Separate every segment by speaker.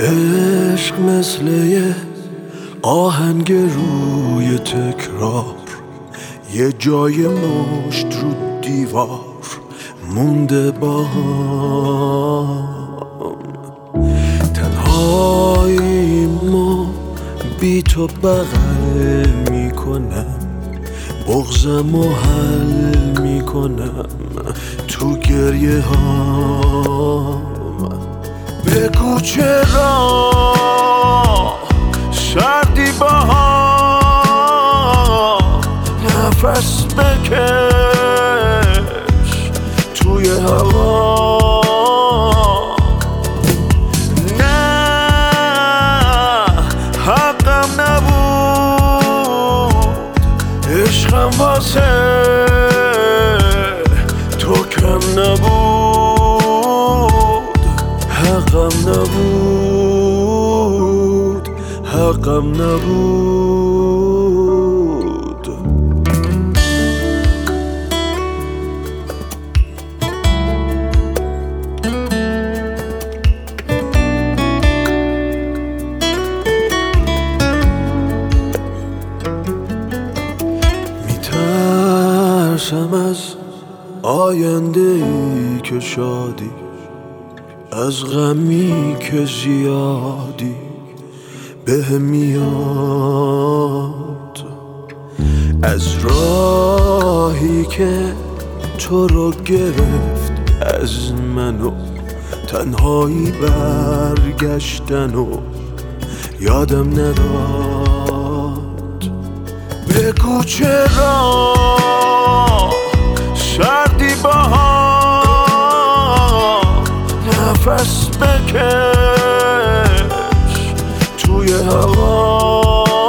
Speaker 1: عشق مثل یه آهنگ روی تکرار، یه جای مشت رو دیوار مونده با هم. تنهاییمو بی تو بغل میکنم، بغضمو حل میکنم تو گریه هام. بگو چرا سردی بها، نفس بکش توی هوا. نه حقم نبود عشقم واسه تو کم نبود، حقم نبود، حقم نبود. میترسم از آینده ای که شادی، از غمی که زیادی بهم میاد، از راهی که تو رو گرفت از منو، تنهایی برگشتن و یادم نداد. بگو چرا سردی بها، نفس بکش توی هوا.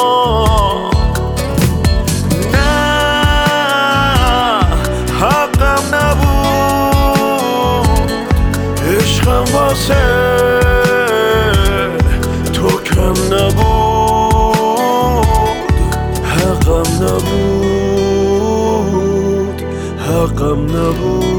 Speaker 1: نه حقم نبود عشقم واسه تو کم نبود، حقم نبود، حقم نبود.